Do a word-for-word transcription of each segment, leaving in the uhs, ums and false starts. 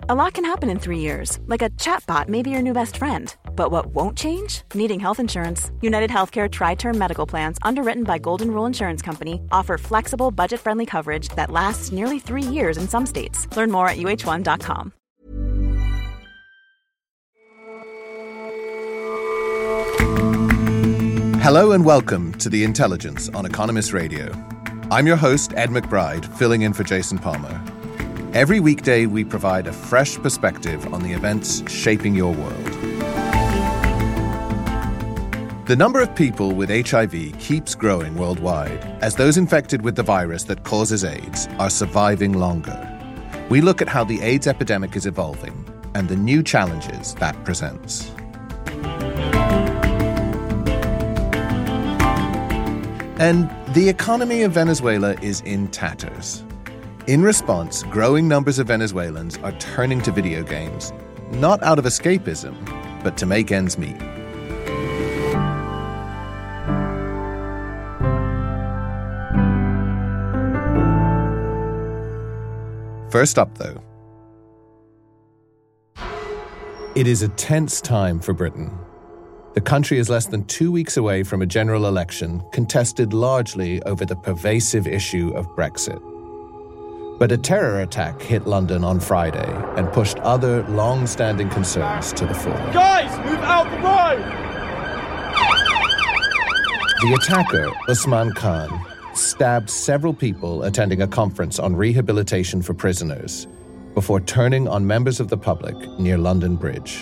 A lot can happen in three years, like a chatbot may be your new best friend. But what won't change? Needing health insurance. United Healthcare Tri-Term Medical Plans, underwritten by Golden Rule Insurance Company, offer flexible, budget-friendly coverage that lasts nearly three years in some states. Learn more at U H one dot com. Hello and welcome to The Intelligence on Economist Radio. I'm your host, Ed McBride, filling in for Jason Palmer. Every weekday, we provide a fresh perspective on the events shaping your world. The number of people with H I V keeps growing worldwide as those infected with the virus that causes AIDS are surviving longer. We look at how the AIDS epidemic is evolving and the new challenges that presents. And the economy of Venezuela is in tatters. In response, growing numbers of Venezuelans are turning to video games, not out of escapism, but to make ends meet. First up, though. It is a tense time for Britain. The country is less than two weeks away from a general election contested largely over the pervasive issue of Brexit. But a terror attack hit London on Friday and pushed other long-standing concerns to the fore. Guys, move out the road! The attacker, Usman Khan, stabbed several people attending a conference on rehabilitation for prisoners before turning on members of the public near London Bridge.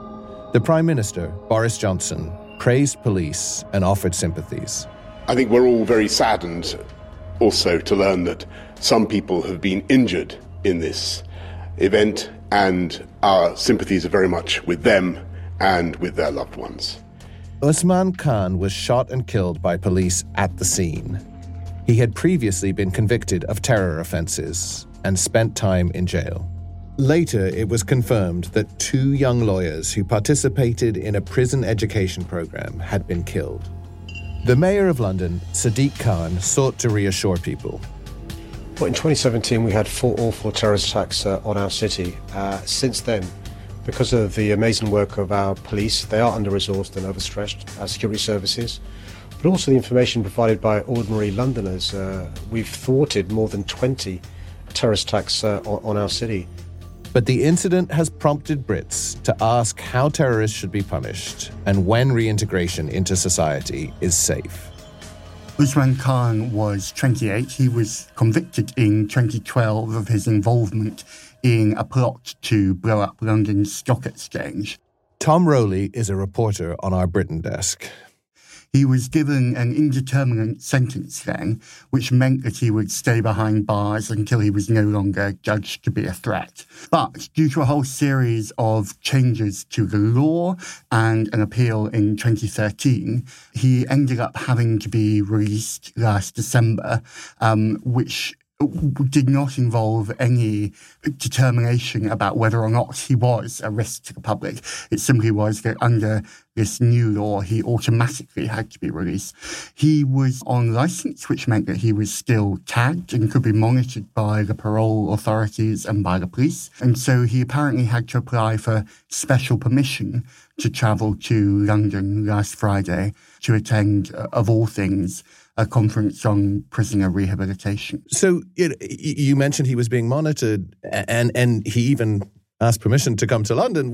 The Prime Minister, Boris Johnson, praised police and offered sympathies. I think we're all very saddened also to learn that some people have been injured in this event, and our sympathies are very much with them and with their loved ones. Usman Khan was shot and killed by police at the scene. He had previously been convicted of terror offenses and spent time in jail. Later, it was confirmed that two young lawyers who participated in a prison education program had been killed. The Mayor of London, Sadiq Khan, sought to reassure people. Well, in twenty seventeen, we had four awful terrorist attacks uh, on our city. Uh, since then, because of the amazing work of our police, they are under-resourced and overstretched, our security services, but also the information provided by ordinary Londoners. Uh, we've thwarted more than twenty terrorist attacks uh, on, on our city. But the incident has prompted Brits to ask how terrorists should be punished and when reintegration into society is safe. Usman Khan was twenty-eight. He was convicted in twenty twelve of his involvement in a plot to blow up London's stock exchange. Tom Rowley is a reporter on our Britain desk. He was given an indeterminate sentence then, which meant that he would stay behind bars until he was no longer judged to be a threat. But due to a whole series of changes to the law and an appeal in twenty thirteen, he ended up having to be released last December, um, which did not involve any determination about whether or not he was a risk to the public. It simply was that under this new law, he automatically had to be released. He was on licence, which meant that he was still tagged and could be monitored by the parole authorities and by the police. And so he apparently had to apply for special permission to travel to London last Friday to attend, uh, of all things, a conference on prisoner rehabilitation. So you, you mentioned he was being monitored, and and he even asked permission to come to London.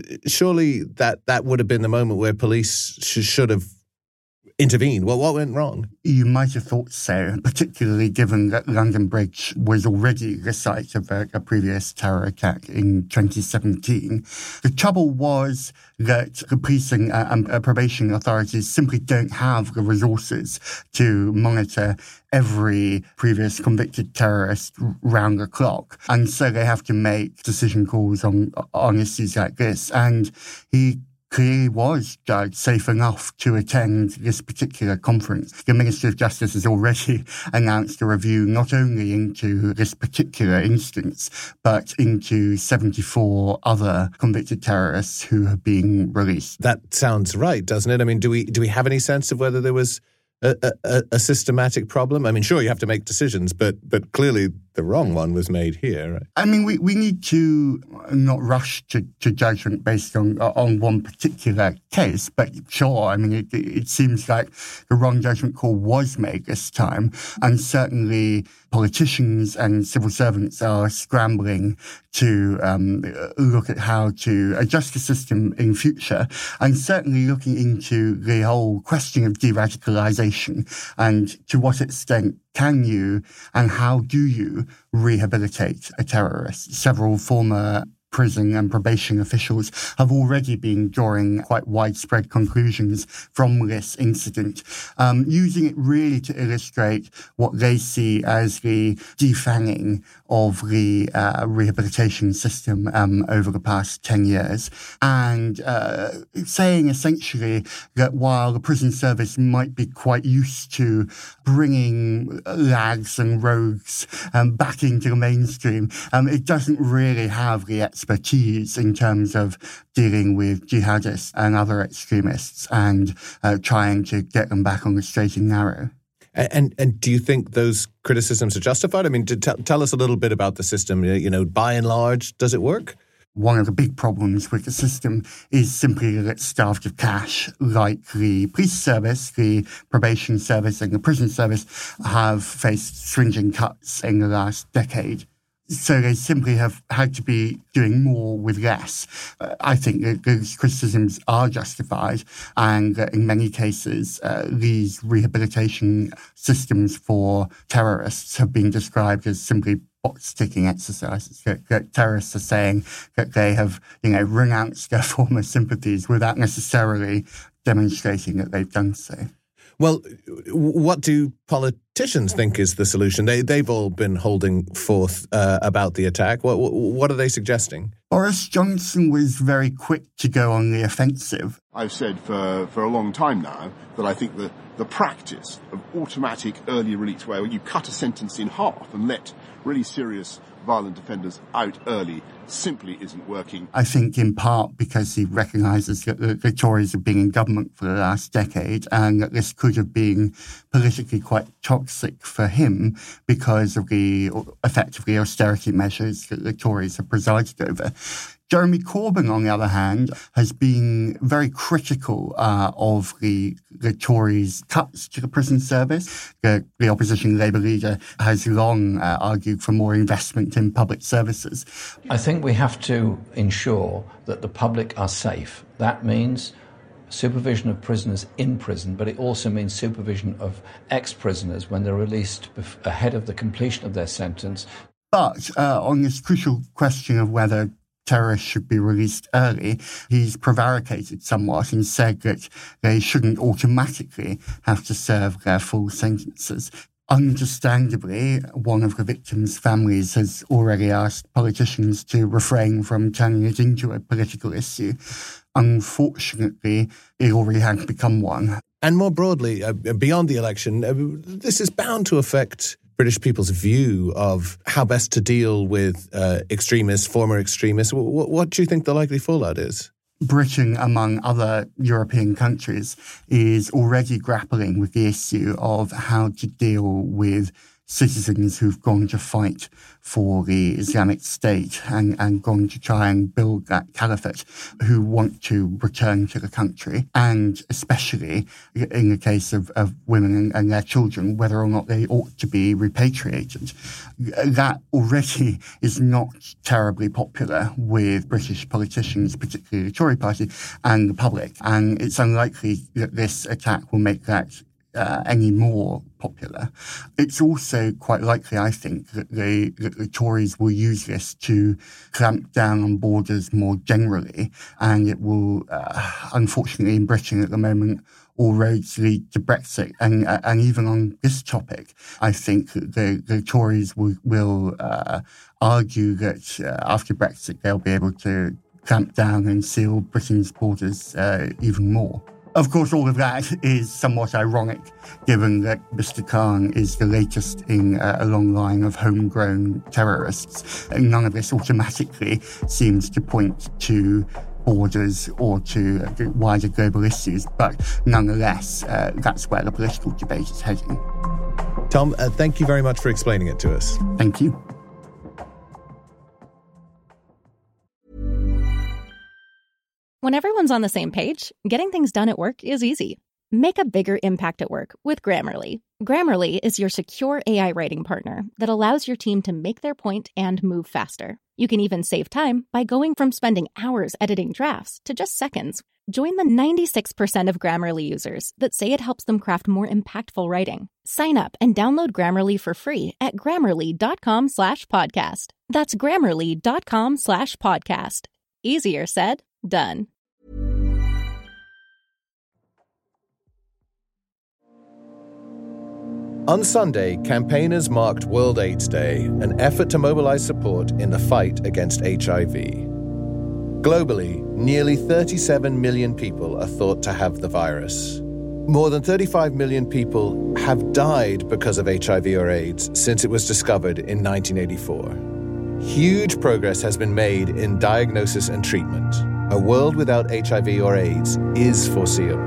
Surely that, that would have been the moment where police sh- should have intervened. Well, what went wrong? You might have thought so, particularly given that London Bridge was already the site of a, a previous terror attack in twenty seventeen. The trouble was that the policing uh, and uh, probation authorities simply don't have the resources to monitor every previous convicted terrorist round the clock. And so they have to make decision calls on, on issues like this. And he clearly was judged safe enough to attend this particular conference. The Minister of Justice has already announced a review not only into this particular instance, but into seventy-four other convicted terrorists who have been released. That sounds right, doesn't it? I mean, do we do we have any sense of whether there was a, a, a systematic problem? I mean, sure, you have to make decisions, but but clearly the wrong one was made here. Right? I mean, we, we need to not rush to, to judgment based on on one particular case, but sure, I mean, it, it seems like the wrong judgment call was made this time, and certainly politicians and civil servants are scrambling to um, look at how to adjust the system in future, and certainly looking into the whole question of de-radicalisation and to what extent can you and how do you rehabilitate a terrorist. Several former prison and probation officials have already been drawing quite widespread conclusions from this incident, um, using it really to illustrate what they see as the defanging of the uh, rehabilitation system um, over the past ten years, and uh, saying essentially that while the prison service might be quite used to bringing lags and rogues um, back into the mainstream, um, it doesn't really have the expertise in terms of dealing with jihadists and other extremists and uh, trying to get them back on the straight and narrow. And and do you think those criticisms are justified? I mean, to t- tell us a little bit about the system. You know, by and large, does it work? One of the big problems with the system is simply that it's starved of cash, like the police service, the probation service and the prison service have faced stringent cuts in the last decade. So they simply have had to be doing more with less. Uh, I think that those criticisms are justified, and that in many cases, uh, these rehabilitation systems for terrorists have been described as simply box-ticking exercises. That, that terrorists are saying that they have, you know, renounced their former sympathies without necessarily demonstrating that they've done so. Well, what do politicians think is the solution? They, they've all been holding forth uh, about the attack. What, what are they suggesting? Boris Johnson was very quick to go on the offensive. I've said for, for a long time now that I think the, the practice of automatic early release, where you cut a sentence in half and let really serious violent offenders out early, simply isn't working. I think in part because he recognises that the, the Tories have been in government for the last decade and that this could have been politically quite toxic for him because of the effectively austerity measures that the Tories have presided over. Jeremy Corbyn, on the other hand, has been very critical uh, of the, the Tories' cuts to the prison service. The, the opposition Labour leader has long uh, argued for more investment in public services. I think we have to ensure that the public are safe. That means supervision of prisoners in prison, but it also means supervision of ex-prisoners when they're released bef- ahead of the completion of their sentence. But uh, on this crucial question of whether terrorists should be released early, he's prevaricated somewhat and said that they shouldn't automatically have to serve their full sentences. Understandably, one of the victims' families has already asked politicians to refrain from turning it into a political issue. Unfortunately, it already has become one. And more broadly, uh, beyond the election, uh, this is bound to affect British people's view of how best to deal with uh, extremists, former extremists. W- what do you think the likely fallout is? Britain, among other European countries, is already grappling with the issue of how to deal with citizens who've gone to fight for the Islamic State and, and gone to try and build that caliphate, who want to return to the country, and especially in the case of, of women and, and their children, whether or not they ought to be repatriated. That already is not terribly popular with British politicians, particularly the Tory party, and the public, and it's unlikely that this attack will make that Uh, any more popular. It's also quite likely, I think, that, they, that the Tories will use this to clamp down on borders more generally, and it will, uh, unfortunately, in Britain at the moment, all roads lead to Brexit. And uh, and even on this topic, I think that the, the Tories will, will uh, argue that uh, after Brexit, they'll be able to clamp down and seal Britain's borders uh, even more. Of course, all of that is somewhat ironic, given that Mister Khan is the latest in uh, a long line of homegrown terrorists. And none of this automatically seems to point to borders or to wider global issues, but nonetheless, uh, that's where the political debate is heading. Tom, uh, thank you very much for explaining it to us. Thank you. When everyone's on the same page, getting things done at work is easy. Make a bigger impact at work with Grammarly. Grammarly is your secure A I writing partner that allows your team to make their point and move faster. You can even save time by going from spending hours editing drafts to just seconds. Join the ninety-six percent of Grammarly users that say it helps them craft more impactful writing. Sign up and download Grammarly for free at grammarly.com slash podcast. That's grammarly.com slash podcast. Easier said, done. On Sunday, campaigners marked World AIDS Day, an effort to mobilize support in the fight against H I V. Globally, nearly thirty-seven million people are thought to have the virus. More than thirty-five million people have died because of H I V or AIDS since it was discovered in nineteen eighty-four. Huge progress has been made in diagnosis and treatment. A world without H I V or AIDS is foreseeable.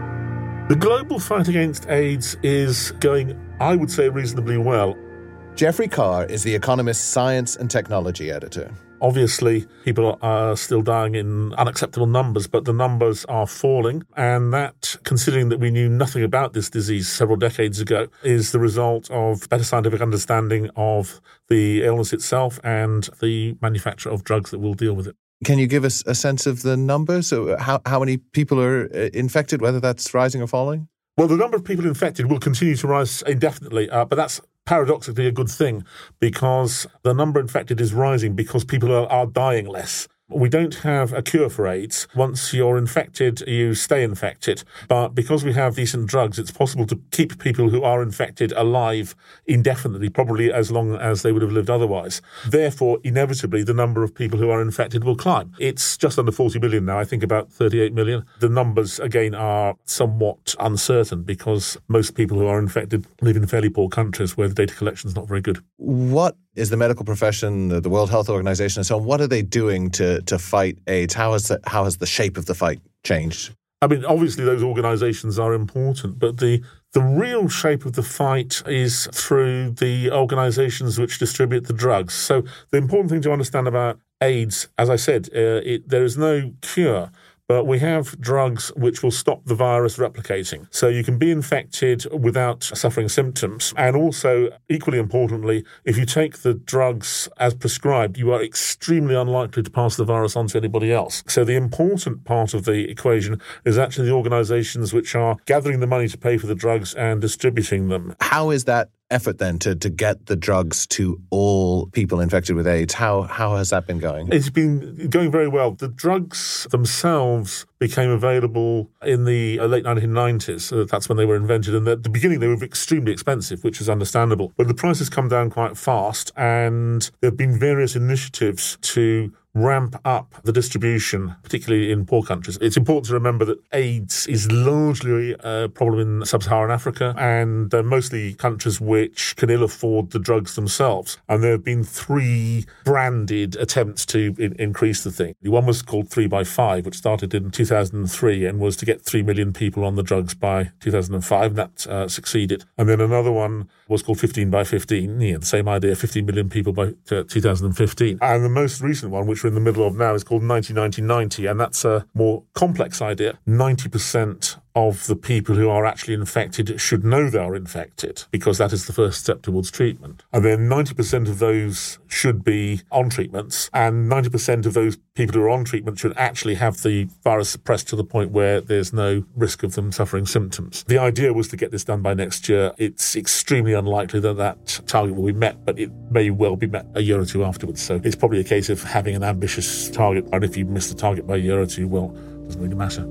The global fight against AIDS is going, I would say, reasonably well. Jeffrey Carr is The Economist's science and technology editor. Obviously, people are still dying in unacceptable numbers, but the numbers are falling. And that, considering that we knew nothing about this disease several decades ago, is the result of better scientific understanding of the illness itself and the manufacture of drugs that will deal with it. Can you give us a sense of the numbers? So how, how many people are infected, whether that's rising or falling? Well, the number of people infected will continue to rise indefinitely, uh, but that's paradoxically a good thing because the number infected is rising because people are, are dying less. We don't have a cure for AIDS. Once you're infected, you stay infected. But because we have decent drugs, it's possible to keep people who are infected alive indefinitely, probably as long as they would have lived otherwise. Therefore, inevitably, the number of people who are infected will climb. It's just under forty million now, I think about thirty-eight million. The numbers, again, are somewhat uncertain because most people who are infected live in fairly poor countries where the data collection is not very good. What is the medical profession, the World Health Organization and so on, what are they doing to, to fight AIDS? How has, the, how has the shape of the fight changed? I mean, obviously those organizations are important, but the the real shape of the fight is through the organizations which distribute the drugs. So the important thing to understand about AIDS, as I said, uh, it, there is no cure. But we have drugs which will stop the virus replicating. So you can be infected without suffering symptoms. And also, equally importantly, if you take the drugs as prescribed, you are extremely unlikely to pass the virus on to anybody else. So the important part of the equation is actually the organizations which are gathering the money to pay for the drugs and distributing them. How is that effort then to, to get the drugs to all people infected with AIDS? How how has that been going? It's been going very well. The drugs themselves became available in the late nineteen nineties. So that's when they were invented. And at the beginning, they were extremely expensive, which is understandable. But the price has come down quite fast. And there have been various initiatives to ramp up the distribution, particularly in poor countries. It's important to remember that AIDS is largely a problem in sub-Saharan Africa and uh, mostly countries which can ill afford the drugs themselves. And there have been three branded attempts to in- increase the thing. One was called three by five, which started in two thousand three and was to get three million people on the drugs by two thousand five, and that uh, succeeded. And then another one was called fifteen by fifteen, yeah, the same idea, fifteen million people by uh, two thousand fifteen. And the most recent one, which we're in the middle of now, is called ninety ninety ninety, and that's a more complex idea. ninety percent of the people who are actually infected should know they are infected, because that is the first step towards treatment. And then ninety percent of those should be on treatments, and ninety percent of those people who are on treatment should actually have the virus suppressed to the point where there's no risk of them suffering symptoms. The idea was to get this done by next year. It's extremely unlikely that that target will be met, but it may well be met a year or two afterwards. So it's probably a case of having an ambitious target, and if you miss the target by a year or two, well, it doesn't really matter.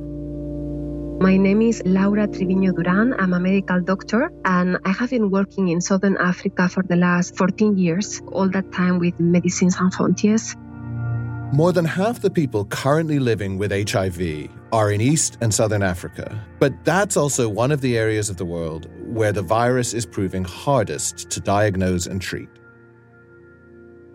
My name is Laura Triviño Duran. I'm a medical doctor, and I have been working in Southern Africa for the last fourteen years, all that time with Médecins Sans Frontières. More than half the people currently living with H I V are in East and Southern Africa. But that's also one of the areas of the world where the virus is proving hardest to diagnose and treat.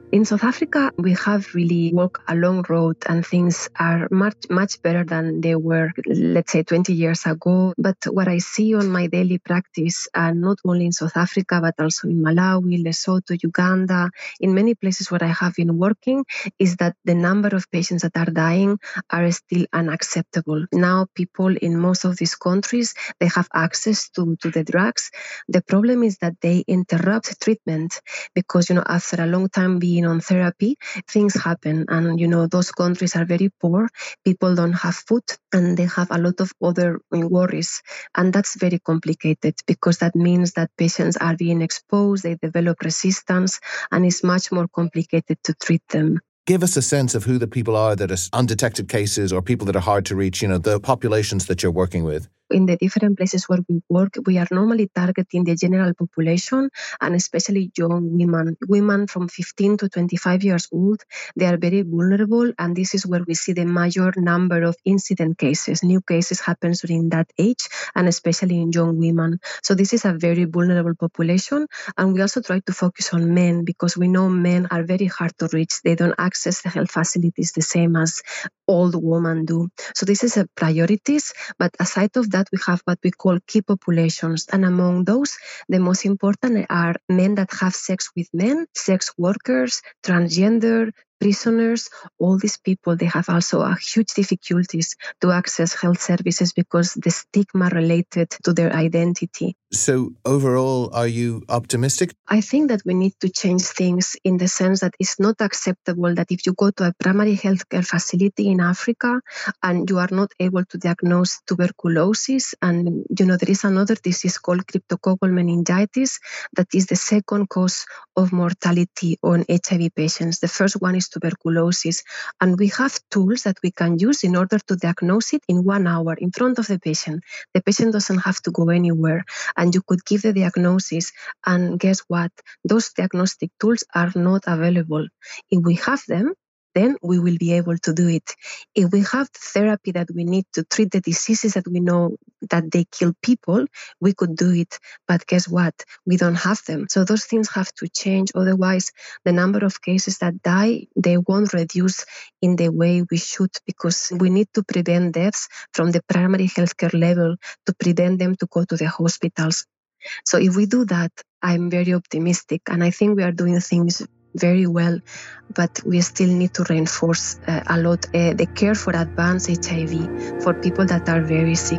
In South Africa, we have really walked a long road and things are much, much better than they were, let's say, twenty years ago. But what I see on my daily practice, and not only in South Africa, but also in Malawi, Lesotho, Uganda, in many places where I have been working, is that the number of patients that are dying are still unacceptable. Now, people in most of these countries, they have access to, to the drugs. The problem is that they interrupt treatment because, you know, after a long time being on therapy, things happen. And, you know, those countries are very poor. People don't have food and they have a lot of other worries. And that's very complicated because that means that patients are being exposed, they develop resistance, and it's much more complicated to treat them. Give us a sense of who the people are that are undetected cases or people that are hard to reach, you know, the populations that you're working with. In the different places where we work, we are normally targeting the general population and especially young women. Women from fifteen to twenty-five years old, they are very vulnerable, and this is where we see the major number of incident cases. New cases happen during that age, and especially in young women. So this is a very vulnerable population, and we also try to focus on men because we know men are very hard to reach. They don't access the health facilities the same as old women do. So this is a priorities, but aside of that, that we have what we call key populations. And among those, the most important are men that have sex with men, sex workers, transgender, prisoners. All these people, they have also a huge difficulties to access health services because the stigma related to their identity. So overall, are you optimistic? I think that we need to change things in the sense that it's not acceptable that if you go to a primary healthcare facility in Africa and you are not able to diagnose tuberculosis, and you know there is another disease called cryptococcal meningitis that is the second cause of mortality on H I V patients. The first one is tuberculosis, and we have tools that we can use in order to diagnose it in one hour in front of the patient. The patient doesn't have to go anywhere, and you could give the diagnosis, and guess what? Those diagnostic tools are not available. If we have them, then we will be able to do it. If we have therapy that we need to treat the diseases that we know that they kill people, we could do it. But guess what? We don't have them. So those things have to change. Otherwise, the number of cases that die, they won't reduce in the way we should, because we need to prevent deaths from the primary healthcare level to prevent them to go to the hospitals. So if we do that, I'm very optimistic. And I think we are doing things very well, but we still need to reinforce uh, a lot uh, the care for advanced H I V for people that are very sick.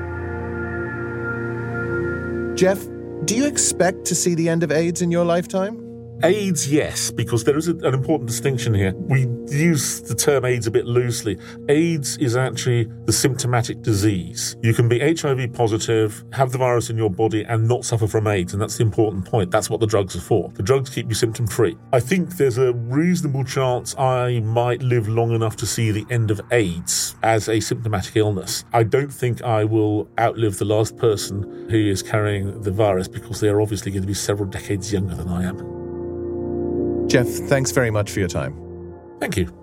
Jeff, do you expect to see the end of AIDS in your lifetime? AIDS, yes, because there is a, an important distinction here. We use the term AIDS a bit loosely. AIDS is actually the symptomatic disease. You can be H I V positive, have the virus in your body, and not suffer from AIDS, and that's the important point. That's what the drugs are for. The drugs keep you symptom-free. I think there's a reasonable chance I might live long enough to see the end of AIDS as a symptomatic illness. I don't think I will outlive the last person who is carrying the virus, because they are obviously going to be several decades younger than I am. Jeff, thanks very much for your time. Thank you.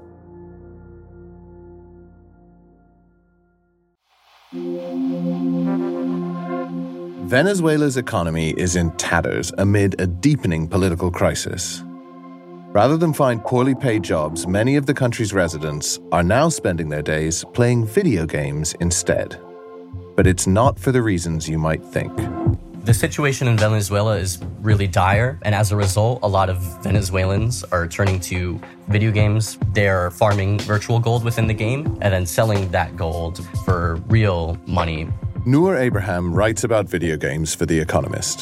Venezuela's economy is in tatters amid a deepening political crisis. Rather than find poorly paid jobs, many of the country's residents are now spending their days playing video games instead. But it's not for the reasons you might think. The situation in Venezuela is really dire, and as a result, a lot of Venezuelans are turning to video games. They're farming virtual gold within the game and then selling that gold for real money. Noor Abraham writes about video games for The Economist.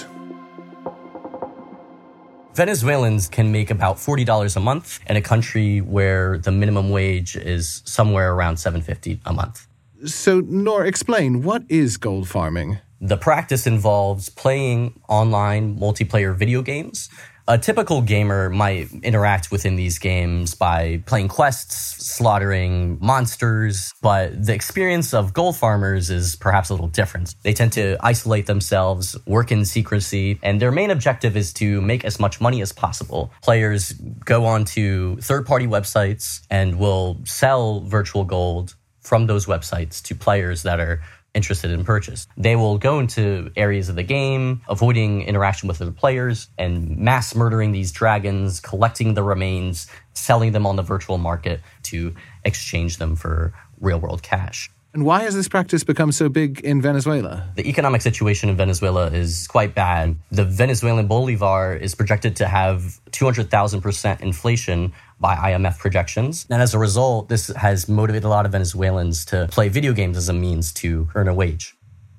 Venezuelans can make about forty dollars a month in a country where the minimum wage is somewhere around seven dollars and fifty cents a month. So, Noor, explain, what is gold farming? The practice involves playing online multiplayer video games. A typical gamer might interact within these games by playing quests, slaughtering monsters, but the experience of gold farmers is perhaps a little different. They tend to isolate themselves, work in secrecy, and their main objective is to make as much money as possible. Players go on to third-party websites and will sell virtual gold from those websites to players that are interested in purchase. They will go into areas of the game, avoiding interaction with other players, and mass murdering these dragons, collecting the remains, selling them on the virtual market to exchange them for real-world cash. And why has this practice become so big in Venezuela? The economic situation in Venezuela is quite bad. The Venezuelan bolivar is projected to have two hundred thousand percent inflation by I M F projections. And as a result, this has motivated a lot of Venezuelans to play video games as a means to earn a wage.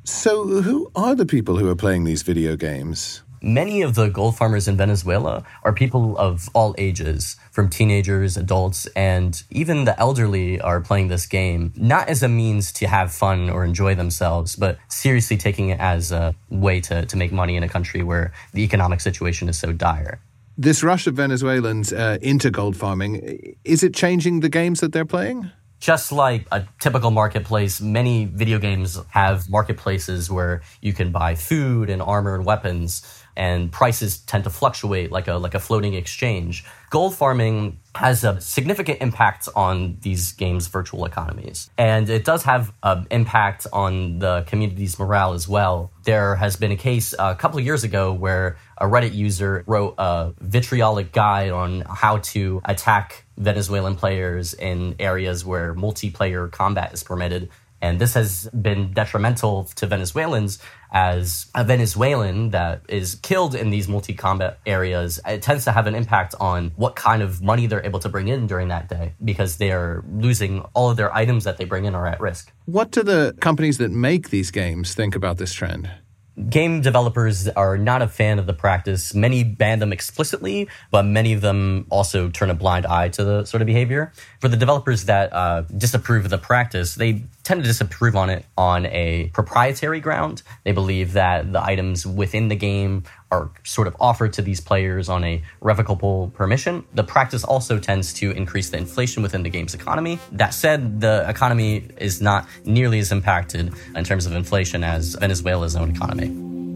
So who are the people who are playing these video games? Many of the gold farmers in Venezuela are people of all ages, from teenagers, adults, and even the elderly are playing this game, not as a means to have fun or enjoy themselves, but seriously taking it as a way to, to make money in a country where the economic situation is so dire. This rush of Venezuelans uh, into gold farming, is it changing the games that they're playing? Just like a typical marketplace, many video games have marketplaces where you can buy food and armor and weapons, and prices tend to fluctuate like a like a floating exchange. Gold farming has a significant impact on these games' virtual economies. And it does have an impact on the community's morale as well. There has been a case a couple of years ago where a Reddit user wrote a vitriolic guide on how to attack Venezuelan players in areas where multiplayer combat is permitted. And this has been detrimental to Venezuelans, as a Venezuelan that is killed in these multi-combat areas, it tends to have an impact on what kind of money they're able to bring in during that day, because they're losing all of their items that they bring in are at risk. What do the companies that make these games think about this trend? Game developers are not a fan of the practice. Many ban them explicitly, but many of them also turn a blind eye to the sort of behavior. For the developers that uh, disapprove of the practice, they tend to disapprove on it on a proprietary ground. They believe that the items within the game are sort of offered to these players on a revocable permission. The practice also tends to increase the inflation within the game's economy. That said, the economy is not nearly as impacted in terms of inflation as Venezuela's own economy.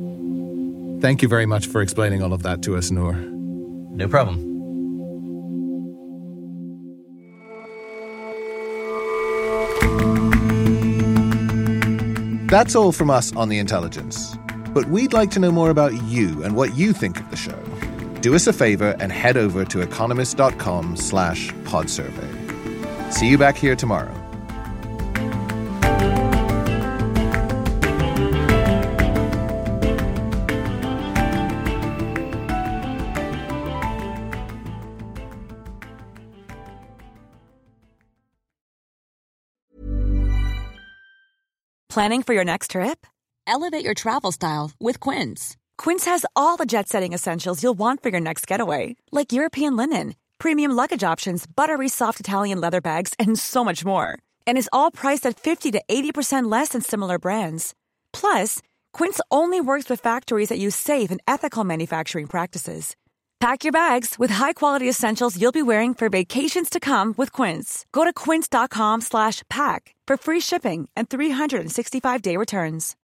Thank you very much for explaining all of that to us, Noor. No problem. That's all from us on The Intelligence. But we'd like to know more about you and what you think of the show. Do us a favor and head over to economist.com slash podsurvey. See you back here tomorrow. Planning for your next trip? Elevate your travel style with Quince. Quince has all the jet-setting essentials you'll want for your next getaway, like European linen, premium luggage options, buttery soft Italian leather bags, and so much more. And is all priced at fifty to eighty percent less than similar brands. Plus, Quince only works with factories that use safe and ethical manufacturing practices. Pack your bags with high-quality essentials you'll be wearing for vacations to come with Quince. Go to quince.com slash pack for free shipping and three sixty-five day returns.